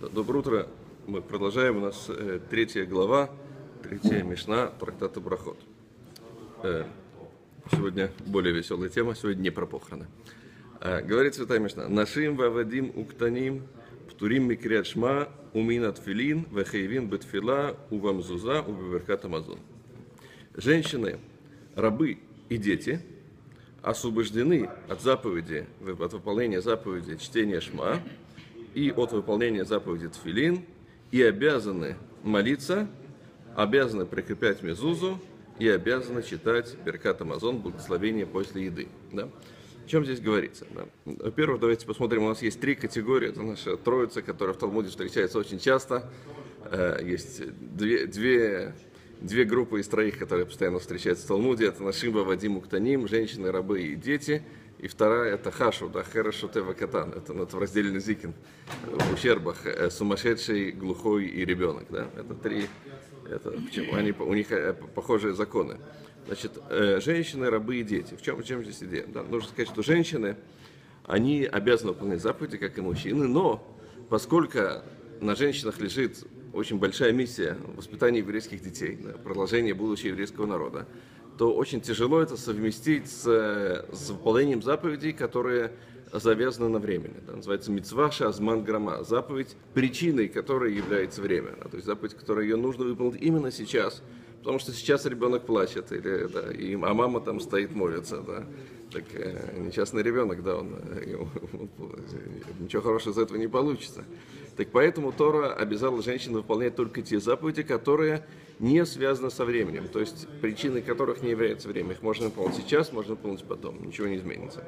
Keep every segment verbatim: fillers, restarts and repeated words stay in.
Доброе утро. Мы продолжаем. У нас э, третья глава, третья мишна трактата Брахот. Э, сегодня более веселая тема, сегодня не про похороны. Э, говорит святая мишна: «Нашим вавадим уктаним, птурим микриат шма, уминат филин, вехейвин бетфила, увамзуза, убеверкат амазон». Женщины, рабы и дети освобождены от заповеди, от выполнения заповеди чтения шма и от выполнения заповеди тфилин, и обязаны молиться, обязаны прикреплять мезузу и обязаны читать беркат амазон, благословение после еды. Да? О чем здесь говорится? Да? Во-первых, давайте посмотрим, у нас есть три категории, это наша троица, которая в Талмуде встречается очень часто. Есть две, две, две группы из троих, которые постоянно встречаются в Талмуде, это нашим вавадим уктаним, женщины, рабы и дети. И вторая это хашу, да, хэрэшу тева катан, это, это в разделе Зикин, в ущербах, э, сумасшедший, глухой и ребенок, да, это три, это, почему, они, у них э, похожие законы. Значит, э, женщины, рабы и дети, в чем, в чем здесь идея? Да? Нужно сказать, что женщины, они обязаны выполнять заповеди, как и мужчины, но поскольку на женщинах лежит очень большая миссия воспитания еврейских детей, да, продолжение будущего еврейского народа, то очень тяжело это совместить с, с выполнением заповедей, которые завязаны на времени. Да, называется мицва шазман грама, заповедь, причиной которой является время. Да, то есть заповедь, которую ее нужно выполнить именно сейчас, потому что сейчас ребенок плачет, или, да, и, а мама там стоит, молится. Да. Так э, несчастный ребенок, да, он, э, ничего хорошего из этого не получится. Так поэтому Тора обязала женщин выполнять только те заповеди, которые не связаны со временем, то есть причиной которых не является время. Их можно выполнить сейчас, можно выполнить потом, ничего не изменится.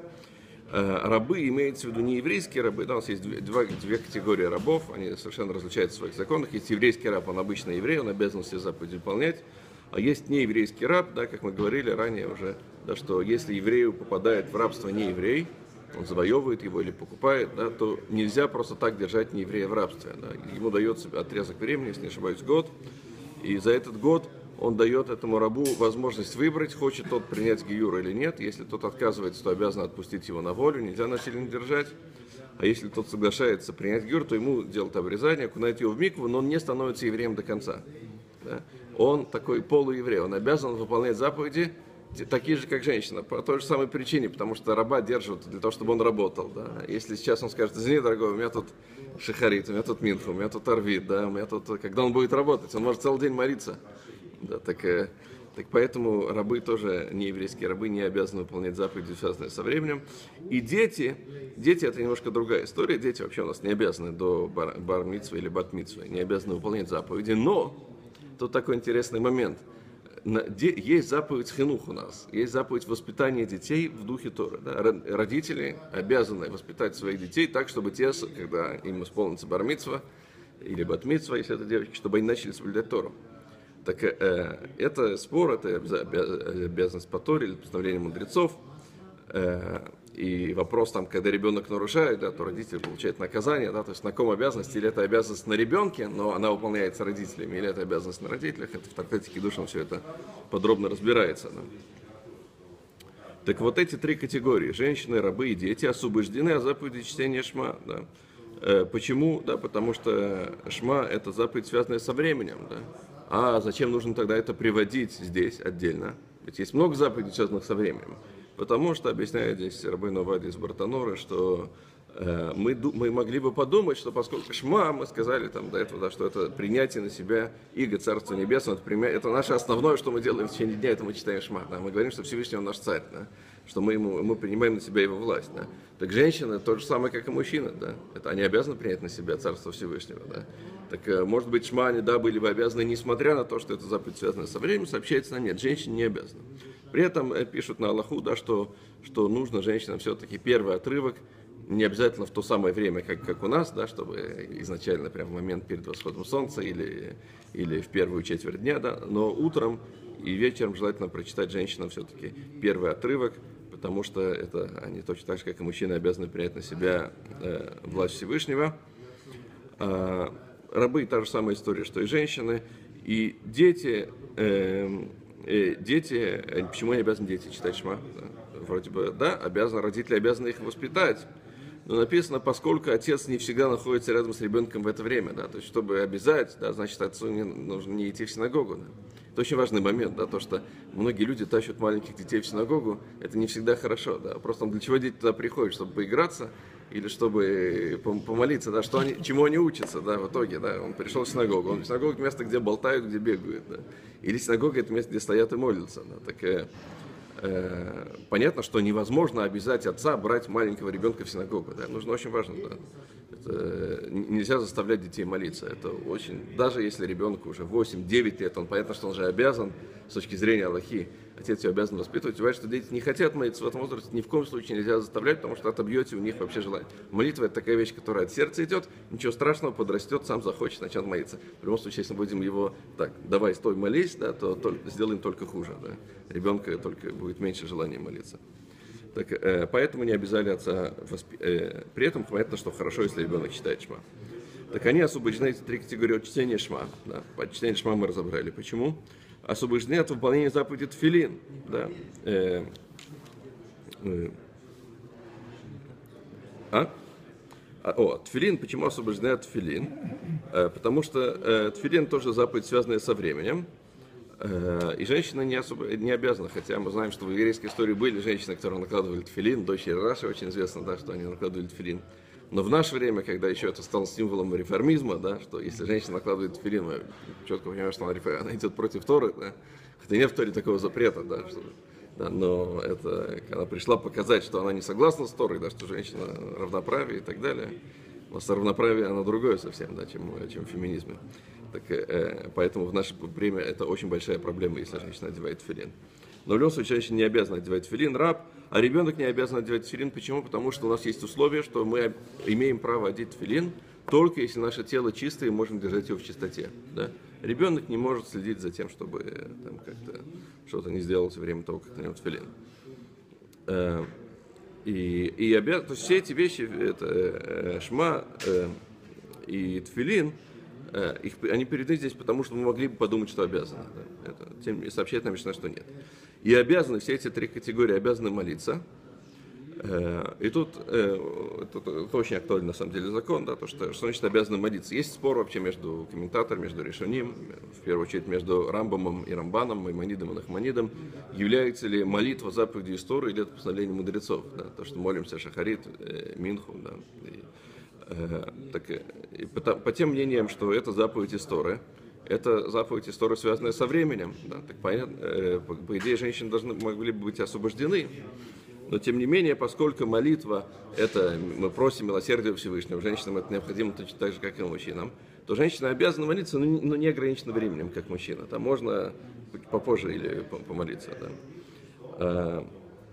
Рабы, имеется в виду не еврейские рабы, да, у нас есть две, два, две категории рабов, они совершенно различаются в своих законах. Есть еврейский раб, он обычно еврей, он обязан все заповеди выполнять. А есть нееврейский раб, да, как мы говорили ранее уже, да, что если еврею попадает в рабство нееврей, он завоевывает его или покупает, да, то нельзя просто так держать нееврея в рабстве. Да. Ему дается отрезок времени, если не ошибаюсь, год, и за этот год он дает этому рабу возможность выбрать, хочет тот принять гиюр или нет. Если тот отказывается, то обязан отпустить его на волю, нельзя насильно держать. А если тот соглашается принять гиюр, то ему делают обрезание, окунают его в микву, но он не становится евреем до конца. Да. Он такой полуеврей, он обязан выполнять заповеди, такие же, как женщина, по той же самой причине, потому что раба держат для того, чтобы он работал. Да. Если сейчас он скажет: извини, дорогой, у меня тут шахарит, у меня тут минха, у меня тут арвит, да, у меня тут, когда он будет работать, он может целый день молиться. Да, так, э, так поэтому рабы тоже, не еврейские рабы, не обязаны выполнять заповеди, связанные со временем. И дети, дети это немножко другая история, дети вообще у нас не обязаны до бар, бар-мицвы или бат-мицвы, не обязаны выполнять заповеди, но тут такой интересный момент. Есть заповедь хинух у нас, есть заповедь воспитания детей в духе Торы. Да? Родители обязаны воспитать своих детей так, чтобы те, когда им исполнится бар-мицва или бат-мицва, если это девочки, чтобы они начали соблюдать Тору. Так э, это спор, это обязанность по Торе или постановление мудрецов. Э, и вопрос там, когда ребенок нарушает, да, то родитель получает наказание, да, то есть на ком обязанность, или это обязанность на ребенке, но она выполняется родителями, или это обязанность на родителях, это в трактате Кидушин все это подробно разбирается. Да. Так вот эти три категории, женщины, рабы и дети, освобождены от заповеди чтения шма. Да. Э, почему? Да, потому что шма это заповедь, связанная со временем. Да. А зачем нужно тогда это приводить здесь отдельно? Ведь есть много заповедей, связанных со временем. Потому что, объясняет здесь Рабейну Овадия из Бартанора, что э, мы, мы могли бы подумать, что поскольку шма, мы сказали там до этого, да, что это принятие на себя иго Царства Небесного, это, примя... это наше основное, что мы делаем в течение дня, это мы читаем шма. Да? Мы говорим, что Всевышний он наш царь, да? Что мы, ему, мы принимаем на себя его власть. Да? Так женщины то же самое, как и мужчины. Да? Это они обязаны принять на себя Царство Всевышнего. Да? Так, э, может быть, шма они, да, были бы обязаны, несмотря на то, что это заповедь, связанная со временем, сообщается нам, нет, женщины не обязаны. При этом э, пишут на Аллаху, да, что, что нужно женщинам все-таки первый отрывок, не обязательно в то самое время, как, как у нас, да, чтобы изначально прямо в момент перед восходом солнца или, или в первую четверть дня, да, но утром и вечером желательно прочитать женщинам все-таки первый отрывок, потому что это они точно так же, как и мужчины, обязаны принять на себя э, власть Всевышнего. А, рабы — та же самая история, что и женщины, и дети. Э, Дети, почему они обязаны дети читать шма? Да, вроде бы, да, обязаны, родители обязаны их воспитать, Но написано, поскольку отец не всегда находится рядом с ребенком в это время, да, то есть чтобы обязать, да, значит отцу не, нужно не идти в синагогу. Да. Это очень важный момент, да, то, что многие люди тащат маленьких детей в синагогу, это не всегда хорошо, да, просто для чего дети туда приходят, чтобы поиграться или чтобы помолиться, да, что они, чему они учатся, да, в итоге, да, он пришел в синагогу, он, синагога — это место, где болтают, где бегают, да, или синагога — это место, где стоят и молятся, да, так, э, э, понятно, что невозможно обязать отца брать маленького ребенка в синагогу, да, нужно очень важно, да. Это, нельзя заставлять детей молиться. Это очень, даже если ребенку уже восемь-девять лет, он понятно, что он же обязан, с точки зрения Аллахи, отец его обязан воспитывать. Бывает, что дети не хотят молиться в этом возрасте, ни в коем случае нельзя заставлять, потому что отобьете у них вообще желание. Молитва — это такая вещь, которая от сердца идет, ничего страшного, подрастет, сам захочет, начнет молиться. В любом случае, если мы будем его так, давай, стой, молись, да, то только, сделаем только хуже. Да. Ребенка только будет меньше желания молиться. Так, э, поэтому не обязали отца воспи... э, при этом понятно, что хорошо, если ребенок читает шма. Так они освобождены, эти три категории, от чтения шма. Да. По чтению шма мы разобрали. Почему? Освобождены от выполнения заповеди тфилин. Да. Э, э, а? А, о, тфилин, почему освобождены от тфилин? Э, потому что э, тфилин тоже заповедь, связанная со временем. И женщина не, особо, не обязана, хотя мы знаем, что в еврейской истории были женщины, которые накладывали тфилин, дочери Раши очень известно, да, что они накладывали тфилин. Но в наше время, когда еще это стало символом реформизма, да, что если женщина накладывает тфилин, мы четко понимаем, что она, она идет против Торы, да, хотя нет в Торе такого запрета, да, что, да, но это, она пришла показать, что она не согласна с Торой, да, что женщина равноправие и так далее. У нас равноправие, оно другое совсем, да, чем, чем в феминизме. Так, э, поэтому в наше время это очень большая проблема, если женщина одевает тфилин. Но в любом случае женщина не обязана одевать тфилин, раб, а ребенок не обязан одевать тфилин. Почему? Потому что у нас есть условие, что мы имеем право одеть тфилин только если наше тело чистое и можем держать его в чистоте. Да? Ребенок не может следить за тем, чтобы там, как-то что-то не сделалось во время того, как на нем тфилин. Э, и, и обяз... То есть все эти вещи, это э, шма э, и тфилин, Их, они переданы здесь, потому что мы могли бы подумать, что обязаны. Да? Это, тем, сообщает нам Мишна, что нет. И обязаны, все эти три категории обязаны молиться. Э, и тут, э, тут это очень актуальный на самом деле закон, да, то, что, что значит обязаны молиться. Есть спор вообще между комментаторами, между решением, в первую очередь между Рамбамом и Рамбаном, Маймонидом и Нахманидом. Является ли молитва заповедью из Торы или это постановление мудрецов? Да? То, что молимся Шахарит, э, Минху, да, и, Так, и по, по тем мнениям, что это заповедь из Торы, это заповедь из Торы, связанная со временем. Да, так понятно, э, по, по идее, женщины должны могли бы быть освобождены. Но тем не менее, поскольку молитва, это мы просим милосердия Всевышнего, женщинам это необходимо точно так же, как и мужчинам, то женщина обязана молиться, но не, но не ограничена временем, как мужчина. Там можно попозже или помолиться. Да.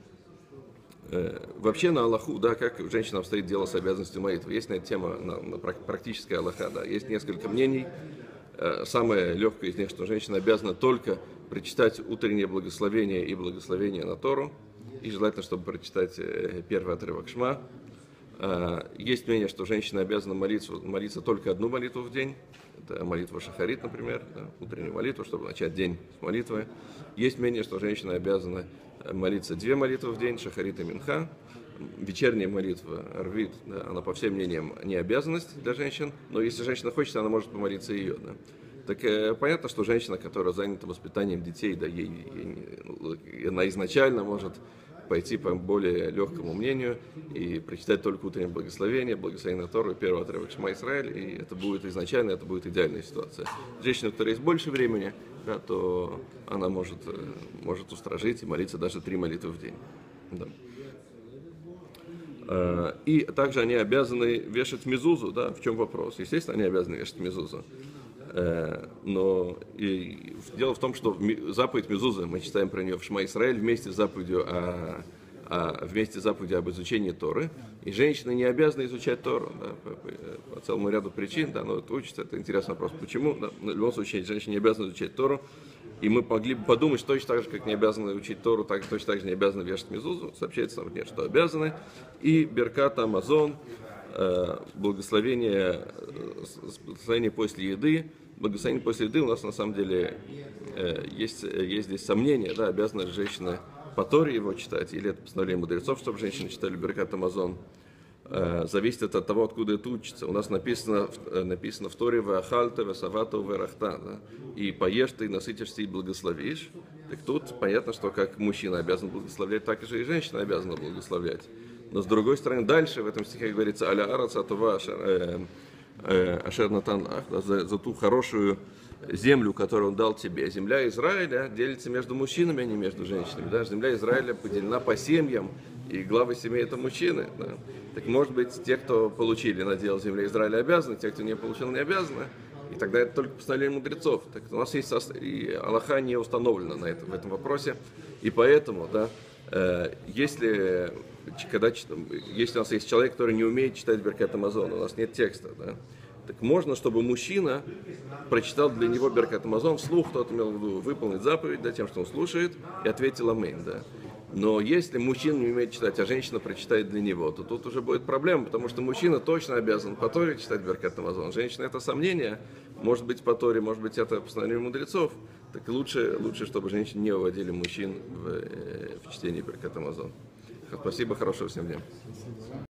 Вообще на Аллаху, да, как женщина обстоит дело с обязанностью молитвы. Есть на эту тему на, на практическая Аллаха, да. Есть несколько мнений. Самое легкое из них, что женщина обязана только прочитать утреннее благословение и благословение на Тору. И желательно, чтобы прочитать первый отрывок Шма. Есть мнение, что женщина обязана молиться, молиться только одну молитву в день. Это молитва Шахарит, например, да, утреннюю молитву, чтобы начать день с молитвы. Есть мнение, что женщина обязана молиться две молитвы в день, Шахарит и Минха. Вечерняя молитва, Арвит, да, она по всем мнениям не обязанность для женщин, но если женщина хочет, она может помолиться ее. Да. Так э, понятно, что женщина, которая занята воспитанием детей, да, ей, ей, она изначально может пойти по более легкому мнению и прочитать только утреннее благословение, благословение на Тору, первый отрывок Шма Исраэль, и это будет изначально, это будет идеальная ситуация. Женщина, у которой есть больше времени, да, то она может, может устражить и молиться даже три молитвы в день. Да. И также они обязаны вешать мезузу, да, в чем вопрос? Естественно, они обязаны вешать мезузу. Но и, дело в том, что заповедь мезузы, мы читаем про нее в Шма Исраэль вместе с заповедью, о, о, вместе с заповедью об изучении Торы. И женщины не обязаны изучать Тору, да, по, по, по целому ряду причин, да, но это учится, это интересный вопрос, почему. Да, в любом случае, женщины не обязаны изучать Тору. И мы могли бы подумать, что точно так же, как не обязаны учить Тору, так, точно так же не обязаны вешать мезузу. Сообщается нам, нет, что обязаны. И Беркат Амазон, благословение, благословение после еды. Благословение после еды у нас на самом деле есть, есть здесь сомнения, да, обязана ли женщина по Торе его читать, или это постановление мудрецов, чтобы женщины читали Беркат Амазон. э, зависит от того, откуда это учится. У нас написано, написано в Торе «Ваахальта, васавата, верахта», да? И поешь ты, насытишься и благословишь. Так тут понятно, что как мужчина обязан благословлять, так же и женщина обязана благословлять. Но с другой стороны, дальше в этом стихе говорится «Аля араца това ашер натан лах», за, за ту хорошую землю, которую он дал тебе. Земля Израиля делится между мужчинами, а не между женщинами. Да? Земля Израиля поделена по семьям, и главы семей это мужчины. Да? Так может быть, те, кто получили надел земли Израиля, обязаны, те, кто не получил, не обязаны. И тогда это только постановление мудрецов. Так у нас есть и Алаха не установлена на этом, в этом вопросе. И поэтому, да, э, если, когда, если у нас есть человек, который не умеет читать Беркат Амазон, у нас нет текста, да, так можно, чтобы мужчина прочитал для него Беркат Амазон вслух, тот имел в виду выполнить заповедь, да, тем, что он слушает, и ответил аминь, да. Но если мужчина не умеет читать, а женщина прочитает для него, то тут уже будет проблема, потому что мужчина точно обязан по Торе читать Беркат Амазон. Женщина — это сомнение, может быть по Торе, может быть это постановление мудрецов. Так лучше, лучше, чтобы женщины не выводили мужчин в, в чтении Беркат Амазон. Спасибо, хорошего всем дня.